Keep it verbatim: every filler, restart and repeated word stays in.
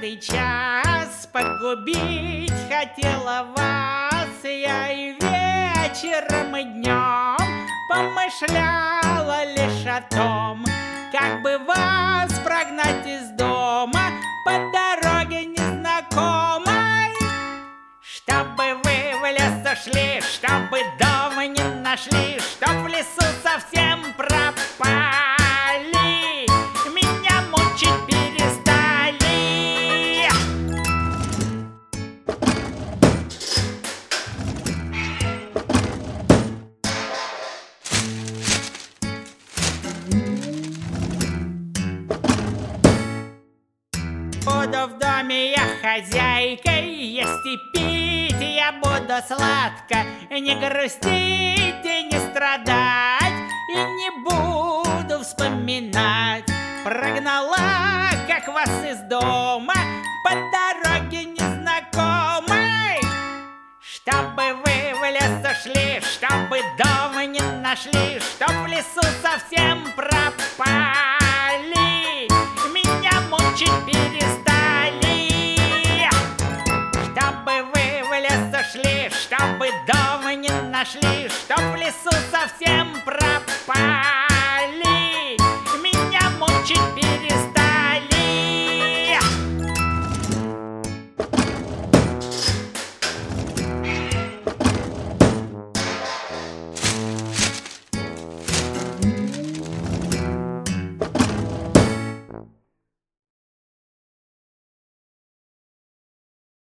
каждый час погубить хотела вас. Я и вечером, и днем помышляла лишь о том, как бы вас прогнать из дома по дороге незнакомой. Чтобы вы в лес ушли, чтобы дома не нашли, чтоб в лесу совсем пропали, меня мучить перестали. Буду в доме я хозяйкой, есть и пить я буду сладко, не грустить и не страдать, и не буду вспоминать. Прогнала, как вас из дома по дороге незнакомой. Чтобы вы в лес ушли, чтобы дома не нашли, чтоб в лесу совсем пропали, меня мучить перестали. Чтобы вы в лес ушли, чтобы дома не нашли, чтоб в лесу совсем пропали.